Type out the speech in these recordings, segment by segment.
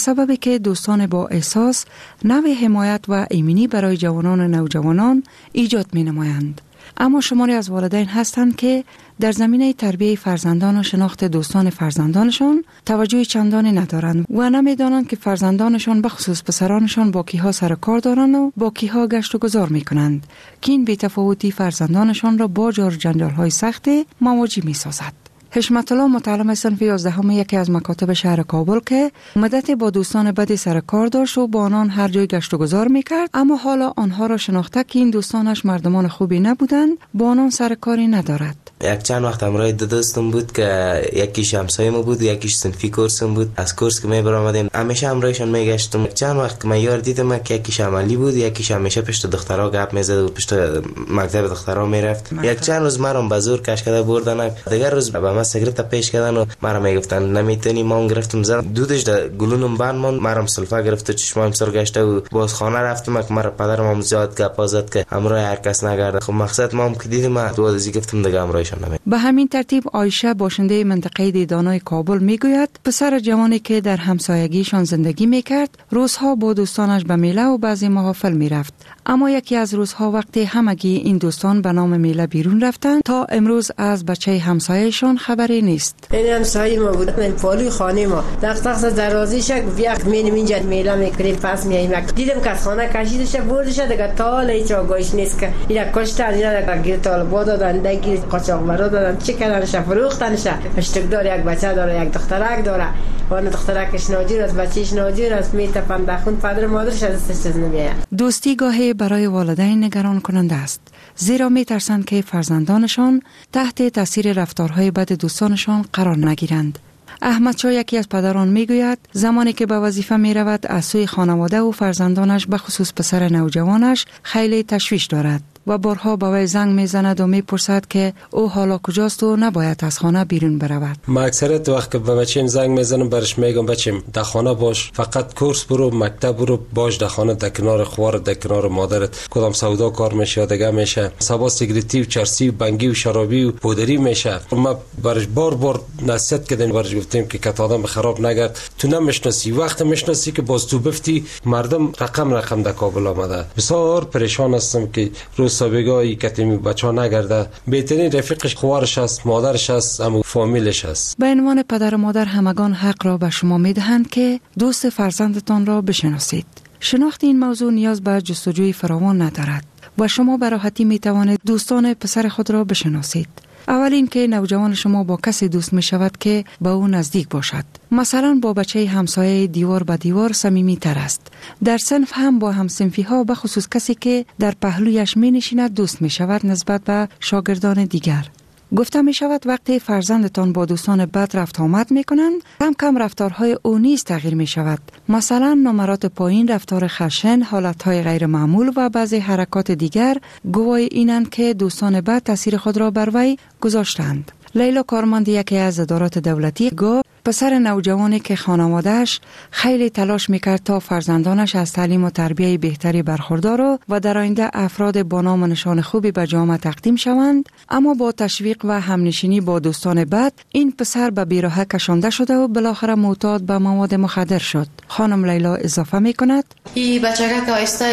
سببی که دوستان با احساس نوع حمایت و ایمنی برای جوانان و نوجوانان ایجاد می نمایند. اما شماری از والدین هستند که در زمینه تربیت فرزندان و شناخت دوستان فرزندانشان توجه چندانی ندارند و نمیدانند که فرزندانشان بخصوص پسرانشان با کیها سر کار دارند و با کیها گشت و گذار می کنند که این بی‌تفاوتی فرزندانشان را با جار جنجال‌های سخت مواجه می سازد. حشمت الله متعلم صنف 11 یکی از مکاتب شهر کابل که مدت با دوستان بدی سر کار داشت و با آنان هر جای گشت و گذار میکرد، اما حالا آنها را شناخته که این دوستانش مردمان خوبی نبودند با آنان سر کاری ندارد. یک چند وقت همراه دو دوستم بود که یکیش همسایه ما بود و یکیش صنفی کورسم بود. از کورس که می برآمدیم همیشه همراهشان میگشتم. چند وقت که من یار دیدم که یکیش عملی بود، یکیش همیشه پشت دخترها گپ میزد و پشت مکتب دخترها میرفت. یک چند روز مرا به زور کش کرده بردن، دیگر روز به من سیگرت پیش کردن و مرا میگفتن نمیتونی. ما گرفتم زدم دودش در گلونم بند من، مرا سلفه گرفت، چشمام سر گشته و باز خانه رفتم که مرا پدرم زیاد گپ زد که همراه هر کس نگرده. خب مقصد ما که دیدم دو ازی گفتم دیگه همراهشان نمی. به همین ترتیب عایشه باشنده منطقه دیدانای کابل میگوید پسر جوانی که در همسایگیشان زندگی میکرد روزها با دوستانش به میله و بعضی محافل میرفت، اما یکی از روزها وقتی همگی این دوستان به نام میله بیرون رفتند تا امروز از بچه همسایه‌شان خبری نیست. این همسایه ما بود، من پالوی خانه ما دقیقاً دروازه شک یک مین اینجا میله میکریم پس میایم. دیدم که از خانه کشیدش بردش دیگه تا هیچ آگاهیش نیست که اینا کشتن، اینا گیر طالبا دادن، دگیر قاچاقبرا دادن، چه کردنش، فروختنش. اشتکدار یک بچه داره، یک دخترک داره، وان دخترکش ناجور است، بچهش ناجور است، میتپن دخون پدر مادرش ازش چیز نمیاد. دوستی گاهی برای والدین نگران کننده است، زیرا میترسند که فرزندانشان تحت تاثیر رفتارهای بد دوستانشان قرار نگیرند. احمد شاه یکی از پدران میگوید زمانی که به وظیفه می رود از سوی خانواده و فرزندانش به خصوص پسر نوجوانش خیلی تشویش دارد و بارها به وی زنگ میزند و میپرسد که او حالا کجاست و نباید از خانه بیرون برود. ما اکثریت وقت که به بچه‌م زنگ میزنم برش میگم بچه‌م در خانه باش، فقط کورس برو، مکتب برو، باش در خانه، در کنار خوار، در کنار مادرت. کدام سودا کار میشه دیگه میشه، سبا سیگریتی و چرسی و بنگی و شرابی و پودری میشه. ما برش بار نصیحت کردیم، برش گفتیم که کت آدم خراب نگرد، تو نمیشناسی، وقت میشناسی که باز تو بفتی مردم رقم در کابل آمده. بسیار پریشان هستم که سابقه کتمی بچه‌ها نگرده. بهترین رفیقش خوارش است، مادرش است، اما فامیلش است. به عنوان پدر و مادر همگان حق را به شما میدهند که دوست فرزندتان را بشناسید. شناخت این موضوع نیاز به جستجوی فراوان ندارد و شما به راحتی میتوانید دوستان پسر خود را بشناسید. اولین که نوجوان شما با کسی دوست می شود که با او نزدیک باشد. مثلا با بچه همسایه دیوار به دیوار صمیمی تر است. در صنف هم با همصنفی ها به خصوص کسی که در پهلویش می نشیند دوست می شود نسبت به شاگردان دیگر. گفته می شود وقتی فرزندتان با دوستان بد رفت آمد می کنند کم کم رفتارهای او نیز تغییر می شود. مثلا نمرات پایین، رفتار خشن، حالتهای غیر معمول و بعضی حرکات دیگر گواه اینند که دوستان بد تاثیر خود را بر وی گذاشتند. لیلا کارمند یکی از ادارات دولتی گفت پسر نوجوانی که خانواده‌اش خیلی تلاش میکرد تا فرزندانش از تعلیم و تربیت بهتری برخوردار و در آینده افراد با نام و نشان خوبی به جامعه تقدیم شوند، اما با تشویق و همنشینی با دوستان بد این پسر به بیراهه کشانده شده و بالاخره معتاد به مواد مخدر شد. خانم لیلا اضافه میکند این بچگاه که آهسته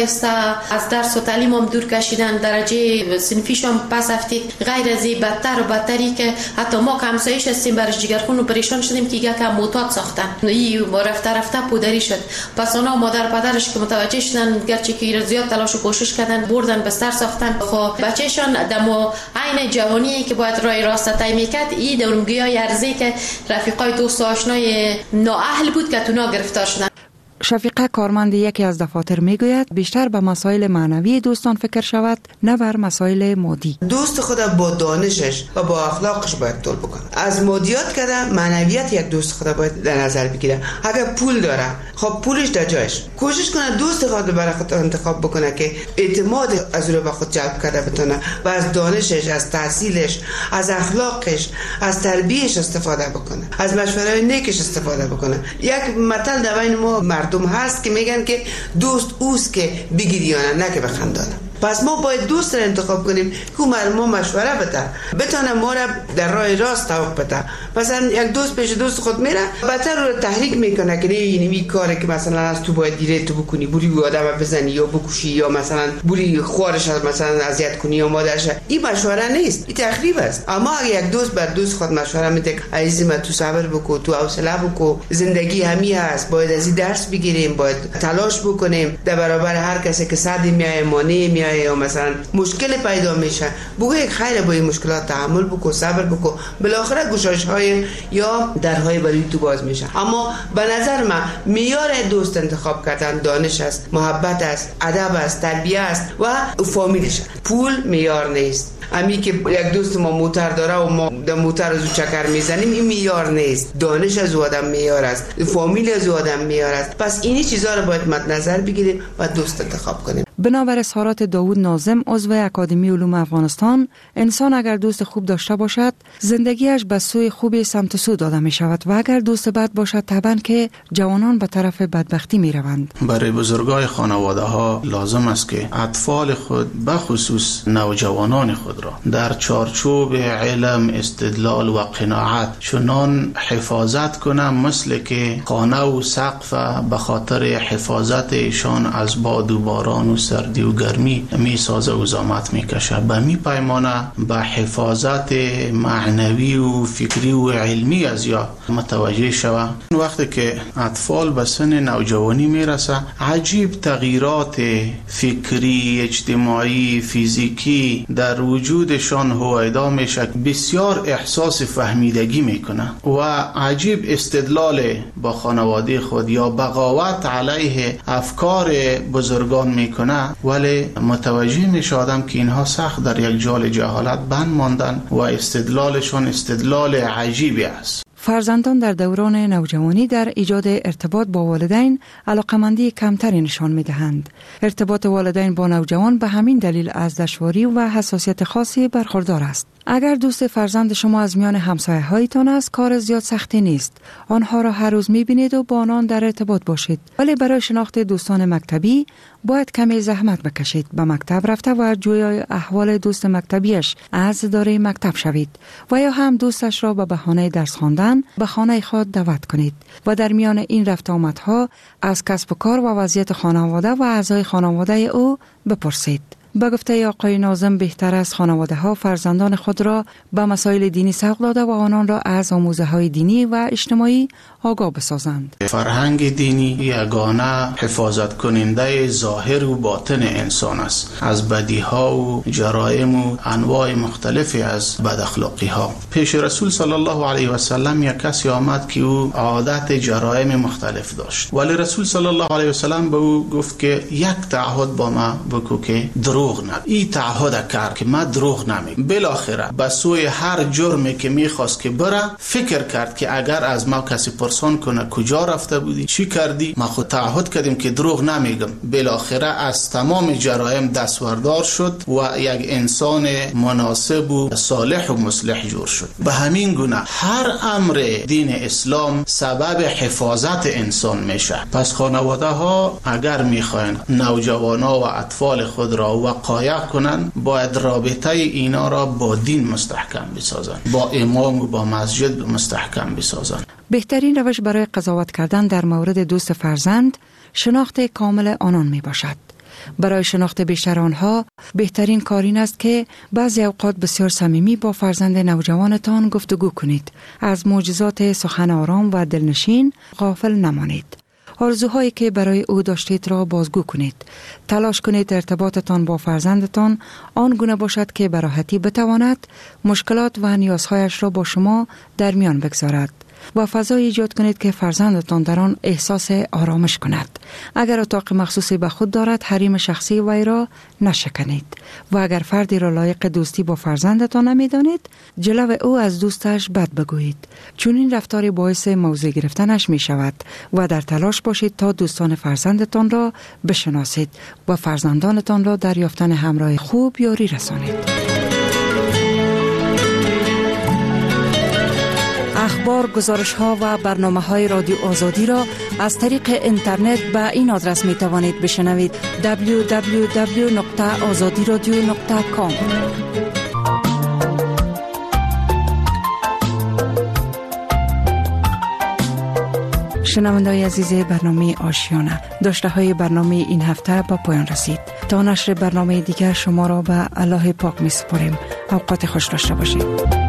از درس و تعلیم هم دور کشیدن، درجه صنفیشون پس افتید، غیر از این بدتر و بدتری که حتی ما که همسایش هستیم برش جگرخون و پریشان شدیم که یک معتاد ساختن. این رفته پودری شد. پس اونا مادر پدرش که متوجه شدن، گرچه که زیاد تلاش و کوشش کردن، بردن بستر ساختن. خب بچه‌شان دمو عین جوانی که باید راه راست طی میکرد، این دورمگیای ارزی که رفیقای دوست و آشنای نااهل بود که تونا گرفتار شدن. شفیقه کارمند یکی از دفاتر میگوید بیشتر به مسائل معنوی دوستان فکر شود نه بر مسائل مادی. دوست خود با دانشش و با اخلاقش باید طول بکنه. از مادیات کده معنویت یک دوست خود باید در نظر بگیره. اگر پول داره خب پولش در جایش، کوشش کنه دوست خود برای خود انتخاب بکنه که اعتماد از رو به خود جلب کرده بتونه و از دانشش، از تحصیلش، از اخلاقش، از تربیتش استفاده بکنه، از مشوره‌های نیکش استفاده بکنه. یک مثل در بین ما مردم هست که میگن که دوست اوست که بگیریانه نه که بخندانه. پس ما باید دوست را انتخاب کنیم که ما مشوره بده، بتونه ما را در راه راست توق بده. مثلا یک دوست پیش دوست خود میره، بدتر رو تحریک میکنه که این کاری که مثلا از تو باید دیره تو بکنی، بوری آدم بزنی یا بکشی یا مثلا بوری خوارش مثلا اذیت کنی یا مادرش. این مشوره نیست، این تخریب است. اما اگه یک دوست بر دوست خود مشوره میده عزیز من تو صبر بکو، تو حوصله بکو، زندگی همین است، باید از این درس بگیریم، باید تلاش بکنیم در برابر هر کسی که صد میای مانع میای یا مثلا مشکل پیدا میشه، بگو یک خیر با این مشکلات تحمل بکو، صبر بکو، بالاخره گشایش‌های یا درهای برای تو باز میشه. اما به نظر من معیار دوست انتخاب کردن دانش است، محبت است، ادب است، تربیت است و فامیلش. پول معیار نیست. امی که یک دوست ما موتر داره و ما در موتر از او چکر میزنیم، این معیار نیست. دانش از او آدم معیار است، فامیل از او آدم معیار است. پس اینی چیزا رو باید مد نظر بگیریم و دوست انتخاب کنیم. بنابر اظهارات داوود ناظم عضو اکادمی علوم افغانستان، انسان اگر دوست خوب داشته باشد زندگیش به سوی خوبی سمت سو داده می شود و اگر دوست بد باشد طبعا که جوانان به طرف بدبختی می روند. برای بزرگای خانواده ها لازم است که اطفال خود به خصوص نوجوانان خود را در چارچوب علم، استدلال و قناعت چنان حفاظت کنند مثل که خانه و سقف به خاطر حفاظت ایشان از باد و باران و سردی و گرمی می سازه و زحمت می کشه. به می پیمانه به حفاظت معنوی و فکری و علمی از یا متوجه شود. وقتی که اطفال به سن نوجوانی می رسه عجیب تغییرات فکری، اجتماعی، فیزیکی در وجودشان هویدا می شد. بسیار احساس فهمیدگی می کنه و عجیب استدلال با خانواده خود یا بغاوت علیه افکار بزرگان می کنه، ولی متوجه می شدم که اینها سخت در یک جال جهالت بند ماندن و استدلالشان استدلال عجیبی است. فرزندان در دوران نوجوانی در ایجاد ارتباط با والدین علاقمندی کمتری نشان می دهند. ارتباط والدین با نوجوان به همین دلیل از دشواری و حساسیت خاصی برخوردار است. اگر دوست فرزند شما از میان همسایه هایتان است، کار زیاد سختی نیست. آنها را هر روز می بینید و با آنان در ارتباط باشید. ولی برای شناخت دوستان مکتبی باید کمی زحمت بکشید. به مکتب رفته و جویای احوال دوست مکتبیش از اداره مکتب شوید و یا هم دوستش را به بهانه درس خواندن به خانه خود دعوت کنید و در میان این رفت آمدها از کسب و کار و وضعیت خانواده و اعضای خانواده او بپرسید. به گفته آقای ناظم بهتر است خانواده ها فرزندان خود را به مسائل دینی سوق داده و آنان را از آموزه های دینی و اجتماعی آگاه بسازند. فرهنگ دینی یگانه حفاظت کننده ظاهر و باطن انسان است از بدی ها و جرایم و انواع مختلفی از بد اخلاقی ها. پیش رسول صلی الله علیه و سلم یک کسی آمد که او عادت جرایم مختلف داشت، ولی رسول صلی الله علیه و سلم به او گفت که یک تعهد با ما بکو که دروغ نگو. این تعهد کرد که من دروغ نمیگم. بالاخره به سوی هر جرمی که میخواست که بره فکر کرد که اگر از ما کسی پرسان کنه کجا رفته بودی، چی کردی، ما خود تعهد کردیم که دروغ نمیگم. بالاخره از تمام جرایم دستوردار شد و یک انسان مناسب و صالح و مصلح جور شد. به همین گونه هر امر دین اسلام سبب حفاظت انسان میشه. پس خانواده ها اگر میخواین نوجوانا و اطفال خود را وقایع کنن باید رابطه اینا را با دین مستحکم بسازن، با امام و با مسجد مستحکم بسازن. بهترین روش برای قضاوت کردن در مورد دوست فرزند شناخت کامل آنان می باشد. برای شناخت بیشتر آنها بهترین کار این است که بعضی اوقات بسیار صمیمی با فرزند نوجوانتان گفتگو کنید. از معجزات سخن آرام و دلنشین غافل نمانید. آرزوهایی که برای او داشتید را بازگو کنید. تلاش کنید ارتباطتان با فرزندتان آن گونه باشد که به راحتی بتواند مشکلات و نیازهایش را با شما در میان بگذارد و فضای ایجاد کنید که فرزندتان در آن احساس آرامش کند. اگر اتاق مخصوصی به خود دارد حریم شخصی وی را نشکنید و اگر فردی را لایق دوستی با فرزندتان نمیدانید جلو او از دوستش بد بگویید، چون این رفتار باعث موضع گرفتنش می شود و در تلاش باشید تا دوستان فرزندتان را بشناسید و فرزندانتان را در یافتن همراه خوب یاری رسانید. اخبار، گزارش ها و برنامه های رادیو آزادی را از طریق اینترنت به این آدرس می توانید بشنوید: www.azadiradio.com. شنونده‌های عزیز برنامه آشیانه، داشته های برنامه این هفته به پایان رسید. تا نشر برنامه دیگر شما را به الله پاک می سپاریم. اوقات خوش داشته باشید.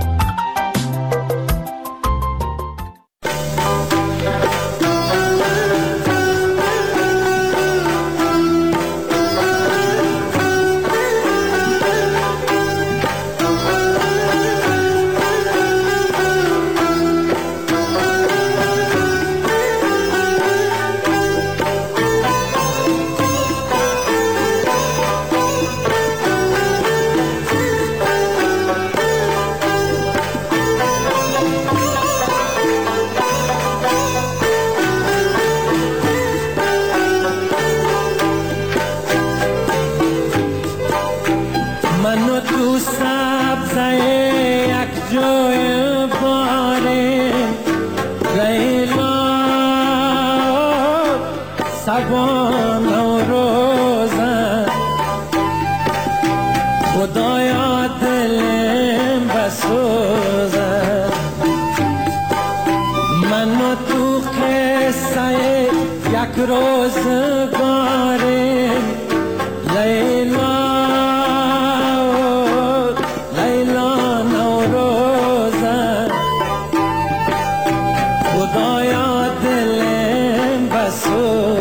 خدایا دلم بسو